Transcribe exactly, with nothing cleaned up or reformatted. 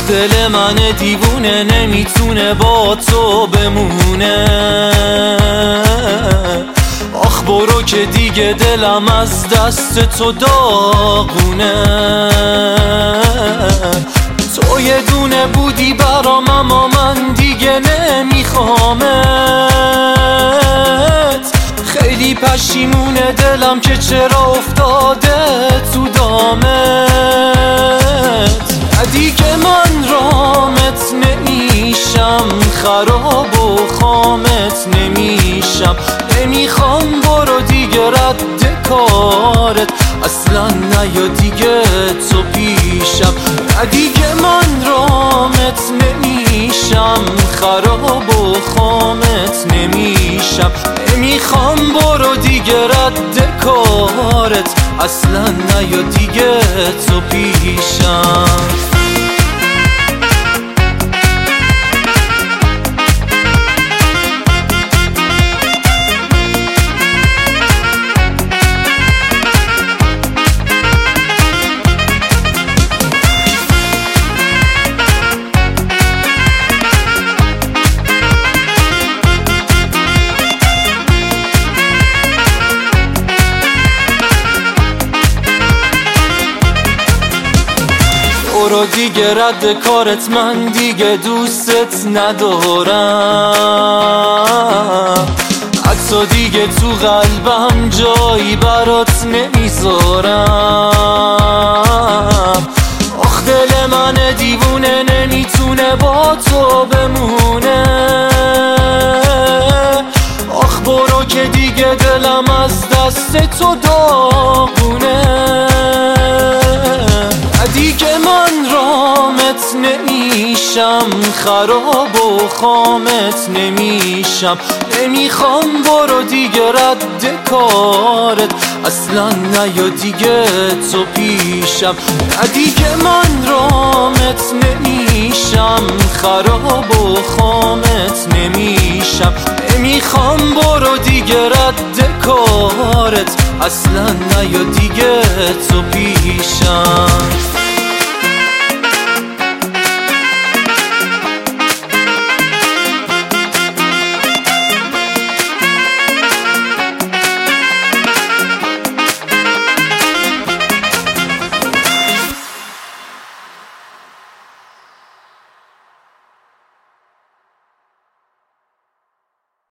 دل من دیوونه نمیتونه با تو بمونه. آخ برو که دیگه دلم از دست تو داغونه. تو یه دونه بودی برام اما من دیگه نمیخوامت. خیلی پشیمونه دلم که چرا افتاده تو دامت. دیگه من رامت نمیشم، خراب و خامت نمیشم. نمیخوام برو دیگه رد کارت، اصلا نیا دیگه تو پیشم. دیگه من رامت نمیشم، خراب و خامت نمیشم. نمیخوام برو دیگه رد کارت، اصلا نیا دیگه تو پیشم. برو دیگه رد کارت، من دیگه دوستت ندارم. حتی دیگه تو قلبم جایی برات نمیذارم. آخ دل من دیوونه نمیتونه با تو بمونه. آخ برو که دیگه دلم از دست تو داغونه. دیگه من رامت نمیشم، خراب و خامت نمیشم. نمیخوام برو دیگه رد کارت، اصلا نیا دیگه تو پیشم. دیگه من رامت نمیشم، خراب و خامت نمیشم. نمیخوام برو دیگه رد کارت، اصلا نیا دیگه تو پیشم.